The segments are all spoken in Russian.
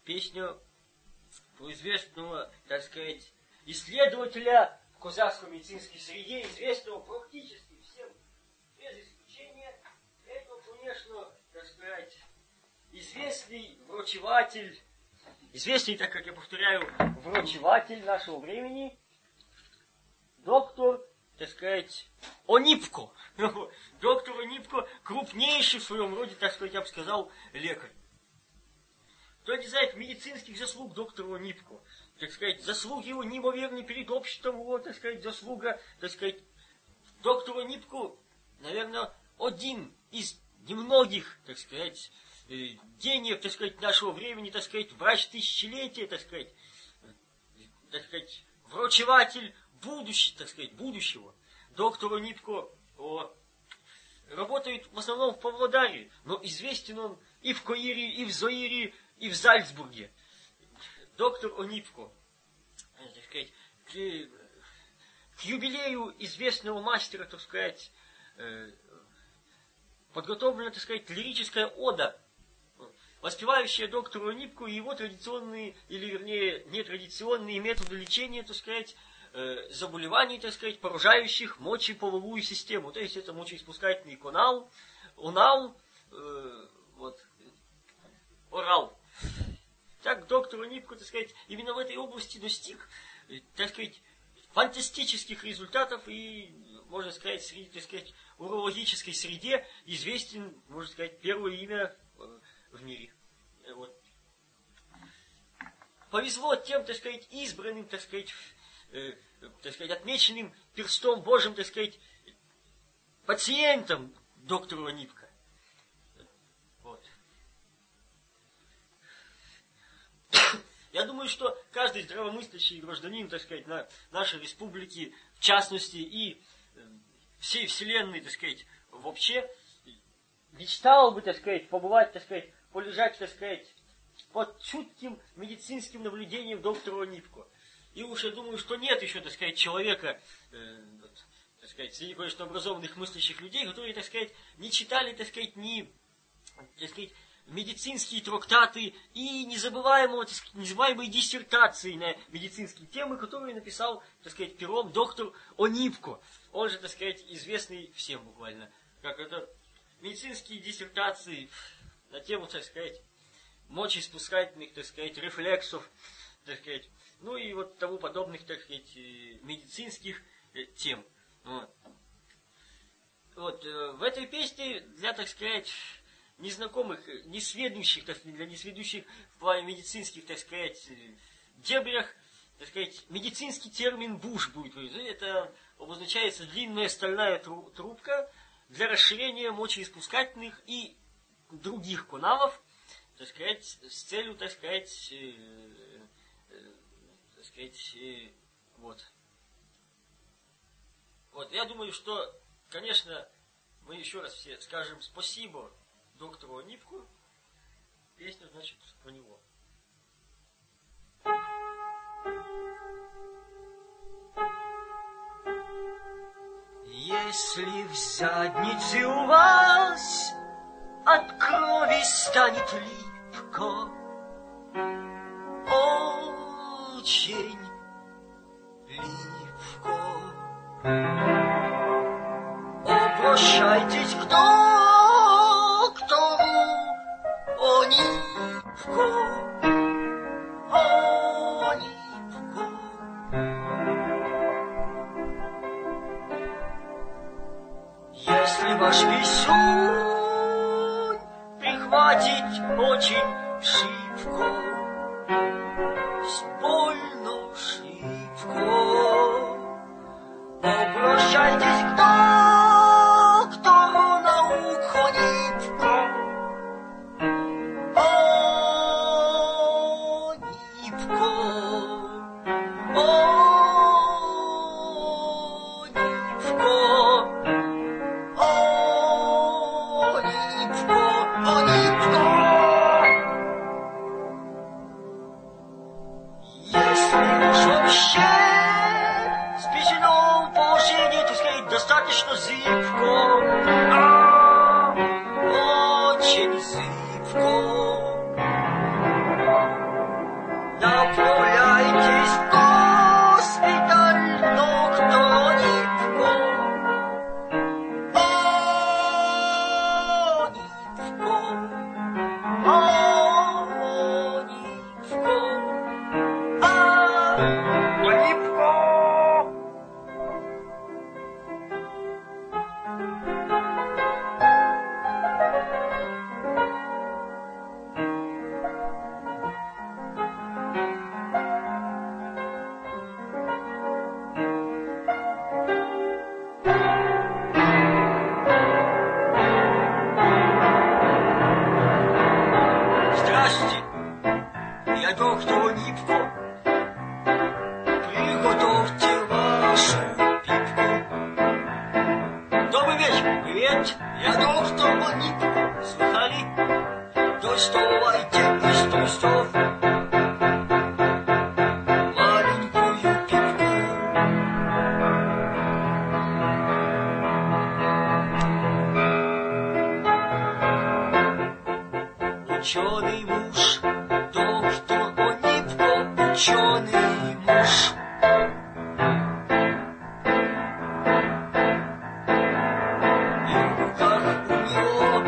песня про известного, так сказать, исследователя в казахской медицинской среде, известного практически всем, без исключения. Это, конечно, так сказать, известный врачеватель, известный, так как я повторяю, врачеватель нашего времени, доктор, так сказать, Онипко. Доктор Онипко крупнейший в своем роде, так сказать, я бы сказал, лекарь. Кто не знает медицинских заслуг доктора Онипко, так сказать, заслуги его неимоверны перед обществом, его, так сказать, заслуга, так сказать, доктор Онипко, наверное, один из немногих, так сказать, гениев, так сказать, нашего времени, так сказать, врач тысячелетия, так сказать, врачеватель будущего. Доктор Онипко работает в основном в Павлодаре, но известен он и в Каире, и в Заире, и в Зальцбурге. Доктор Онипко, так сказать, к юбилею известного мастера, так сказать, подготовлена, так сказать, лирическая ода, воспевающая доктора Онипко и его традиционные, или вернее, нетрадиционные методы лечения, так сказать, заболеваний, так сказать, поражающих мочеполовую систему. То есть это мочеиспускательный канал, орал. Так доктор Онипко, так сказать, именно в этой области достиг, так сказать, фантастических результатов и, можно сказать, среди, так сказать, урологической среде известен, можно сказать, первое имя в мире. Вот. Повезло тем, так сказать, избранным, так сказать, отмеченным перстом Божьим, так сказать, пациентам доктора Онипко. Вот. Я думаю, что каждый здравомыслящий гражданин, так сказать, на нашей республике, в частности, и всей вселенной, так сказать, вообще, мечтал бы, так сказать, побывать, так сказать, полежать, так сказать, под чутким медицинским наблюдением доктора Онипко. И уж я думаю, что нет еще, так сказать, человека, так сказать, среди, конечно, образованных мыслящих людей, которые, так сказать, не читали, так сказать, ни, так сказать, медицинские трактаты и незабываемые диссертации на медицинские темы, которые написал, так сказать, пером доктор Онипко. Он же, так сказать, известный всем буквально. Как это медицинские диссертации на тему, так сказать, мочеиспускательных, так сказать, рефлексов, так сказать, ну и вот тому подобных, так сказать, медицинских тем. Вот. В этой песне для, так сказать, незнакомых, несведущих, так сказать, для несведущих в плане медицинских, так сказать, дебрях, так сказать, медицинский термин «буш» будет. Это обозначается длинная стальная трубка для расширения мочеиспускательных и других каналов, так сказать, с целью, так сказать, вот. Вот, я думаю, что, конечно, мы еще раз все скажем спасибо доктору Онипко. Песня, значит, про него. Если в заднице у вас от крови станет липко, очень липко, обращайтесь к доктору Онипко, Онипко. Если ваш писюн прихватить очень шибко, больно шибко, обращайтесь к доктору наук Онипко, Онипко, Онипко. Вообще, спесено положение, так сказать, достаточно я доктор Нипко. Приготовьте вашу пипку. Добрый вечер. Привет, я доктор Нипко. Слыхали? Доставайте из трусов маленькую пипку. Ученый муж, доктор Онипко, ученый муж. И в руках у него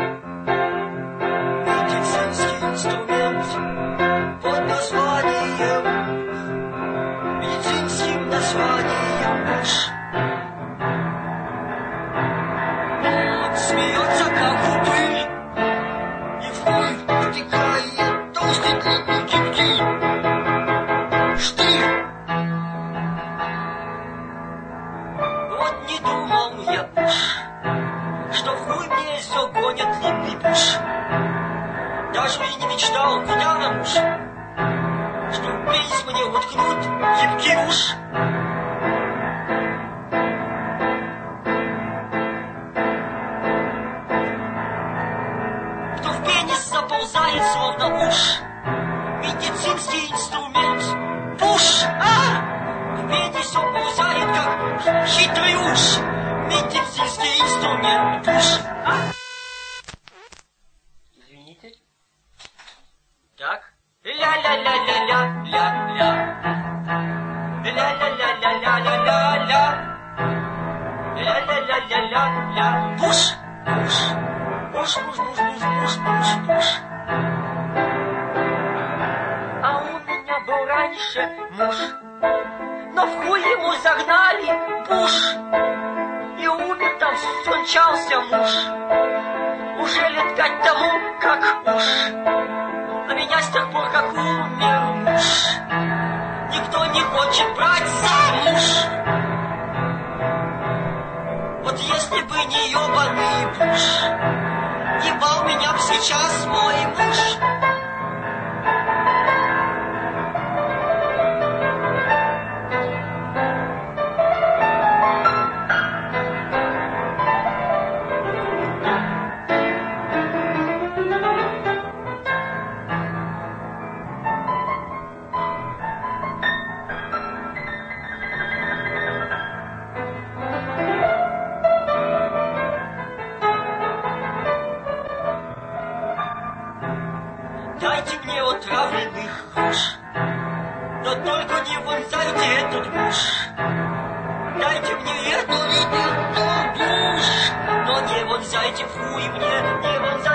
медицинский инструмент под названием, медицинским названием муж. Он смеется, как упырь, и в пыль втыкает толстый длинный гибкий штырь. Вот не думал я уж, что в хуй мне загонят длинный буш. Даже и не мечтал, куда нам уж, что в пенис мне уткнут гибкий уж. Кто в пенис заползает, словно уж, медицинский инструмент пуш. В пенис он ползает, как хитрый уж, медицинский инструмент пуш. Извините. Так. Ля-ля-ля-ля-ля-ля-ля. Ля-ля-ля-ля-ля-ля-ля. Ля-ля-ля-ля-ля-ля. Пуш, пуш. Пуш, пуш, пуш, пуш, пуш, пуш, пуш. А у меня был раньше муж, но в хуй ему загнали пуш. И умер там, скончался муж, уже лет 5 тому, как уж. А меня с тех пор, как умер муж, никто не хочет брать замуж. Вот если бы не ебаный Буш, ебал меня б сейчас мой муж. Дайте мне отравленных груш, но только не вонзайте этот буш. Дайте мне эту душ, но не вонзайте в хуй мне, не вонзайте.